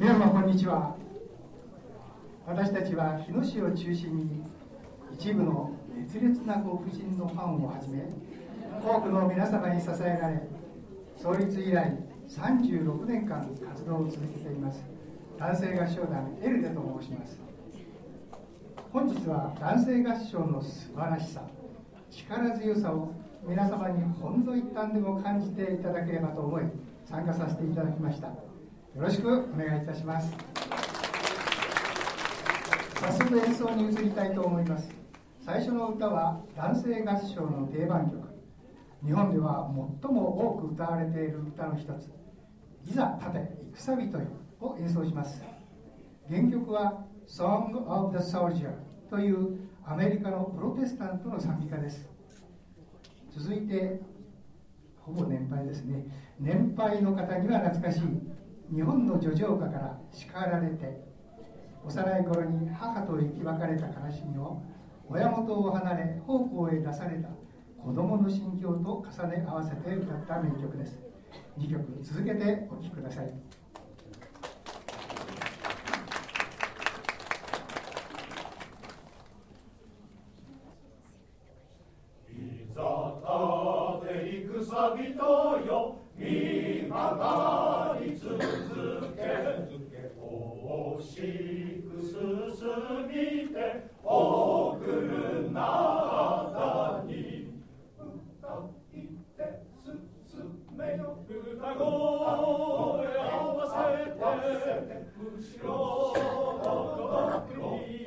皆様こんにちは。私たちは日野市を中心に一部の熱烈なご婦人のファンをはじめ多くの皆様に支えられ、創立以来36年間活動を続けています男性合唱団エルデと申します。本日は男性合唱の素晴らしさ、力強さを皆様にほんの一旦でも感じていただければと思い参加させていただきました。よろしくお願いいたします。早速演奏に移りたいと思います。最初の歌は男性合唱の定番曲、日本では最も多く歌われている歌の一つ、いざ立て戦人よを演奏します。原曲は Song of the Soldier というアメリカのプロテスタントの賛美歌です。続いてほぼ年配ですね、年配の方には懐かしい日本の叙情歌から叱られて、幼い頃に母と生き別れた悲しみを親元を離れ奉公へ出された子供の心境と重ね合わせて歌った名曲です。2曲続けてお聴きください。 いざ立て戦人よ、見かかり続け、惜しく進みて送る中に歌いて進めよ、歌声合わせて後ろの国、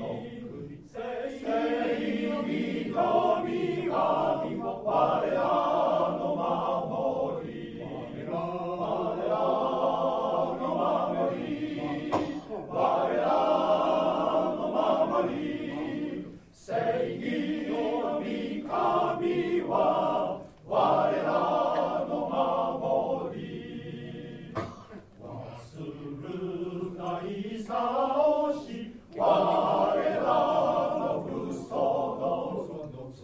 正義の神々我らの守り、我らの守り、我らの守り、正義の御神は我らの守り、忘るないさおし我らの父祖の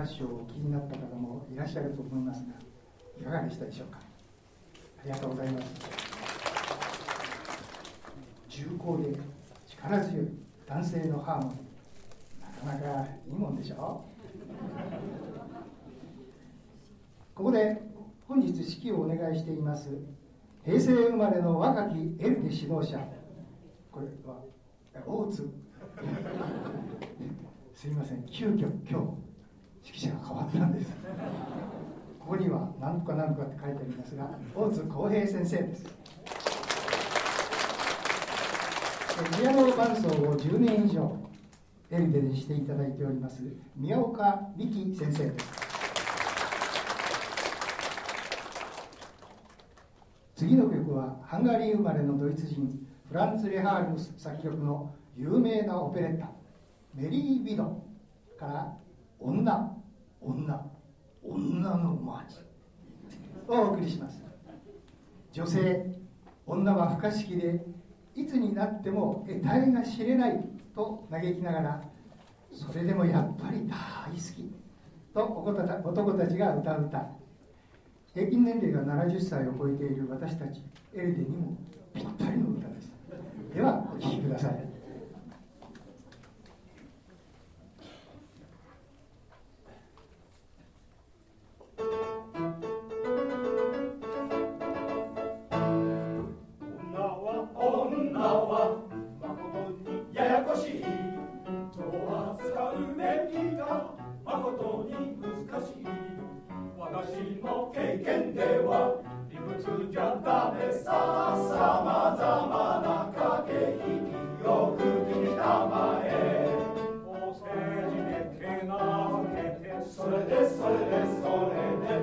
合唱をお聴きになった方もいらっしゃると思いますが、いかがでしたでしょうか。ありがとうございます。重厚で力強い男性のハーモニー、なかなかいいもんでしょう。ここで本日指揮をお願いしています平成生まれの若きエルデ指導者、これは大津すいません、急遽今日指揮者が変わったんです。ここには何とか何とかって書いてありますが、大津浩平先生です。ピアノ伴奏を10年以上エルデでしていただいております宮岡美希先生です。次の曲はハンガリー生まれのドイツ人フランツ・レハールムス作曲の有名なオペレッタメリー・ビドから女のマーチをお送りします。女性、女は不可思議でいつになっても得体が知れないと嘆きながら、それでもやっぱり大好きと男たちが歌う歌。平均年齢が70歳を超えている私たちエルデにもぴったりの歌です。ではお聴きください。 女は誠にややこしいと扱うべきが誠に難しい。私の経験では理屈じゃダメさ。さまざまな駆け引きよく聞いたまえ。お世辞でけなげてそれでそれでそれで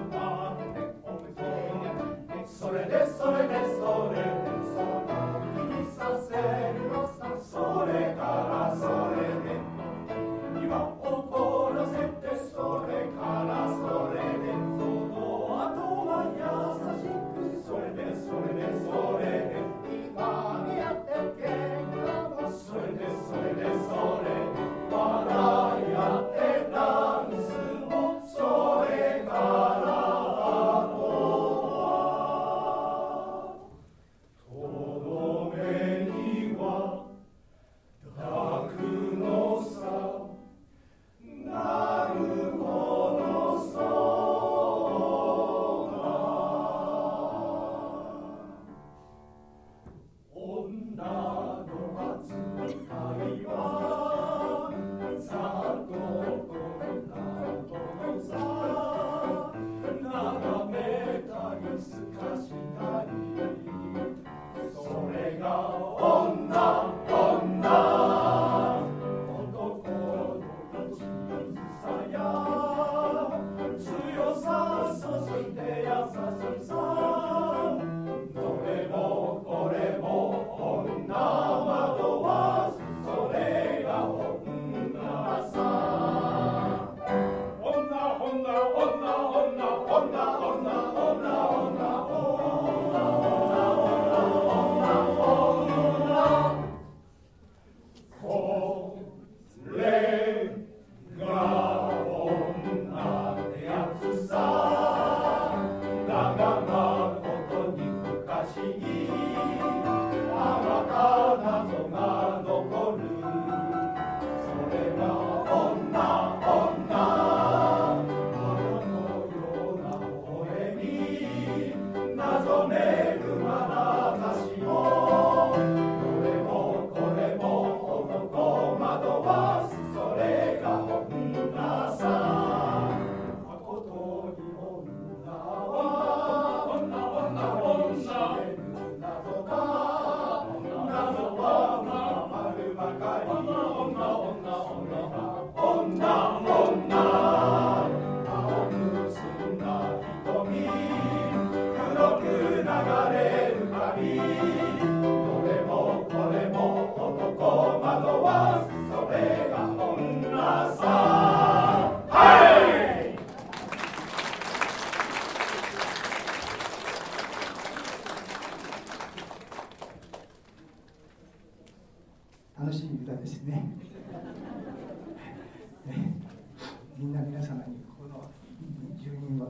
それでそれでそれでさせるのさ。それからそれで今怒らせて、それからそれでその後は優しく、それでそれでそれで今にやって喧嘩も、それでそれでそれで笑い合ってダンスも、それか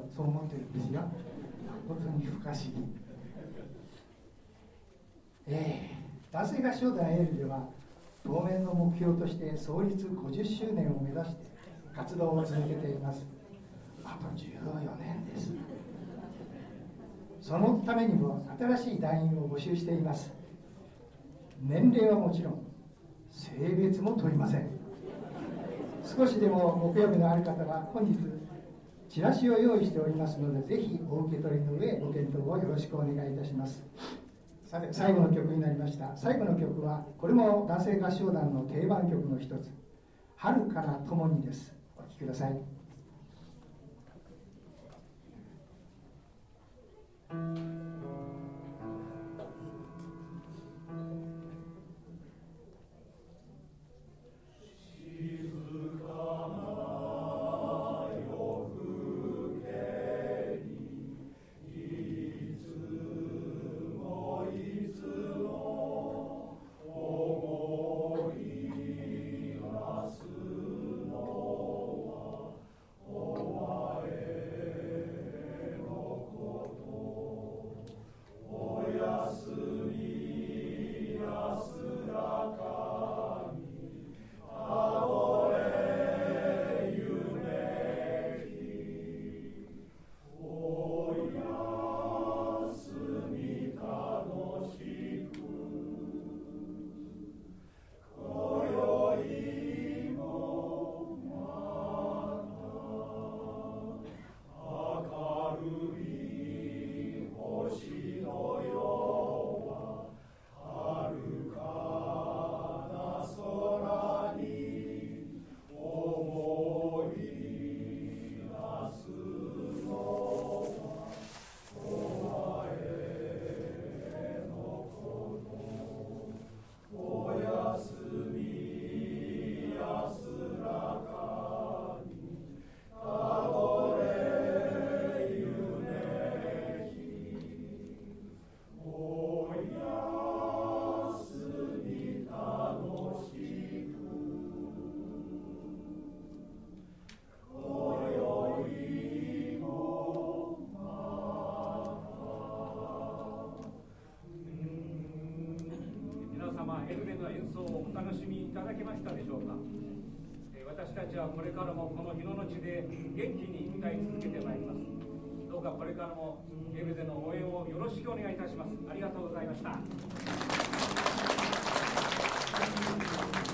そう思ってるんですよ。本当に不可思議。男性合唱団エールでは当面の目標として創立50周年を目指して活動を続けています。あと14年です。そのためにも新しい団員を募集しています。年齢はもちろん性別も問いません。少しでもご興味のある方は本日チラシを用意しておりますので、ぜひお受け取りの上ご検討をよろしくお願いいたします。さて、最後の曲になりました。最後の曲はこれも男性合唱団の定番曲の一つ、春から共にです。お聴きください。 私たちはこれからもこの日野の地で元気に歌い続けてまいります。どうかこれからもエルゼの応援をよろしくお願いいたします。ありがとうございました。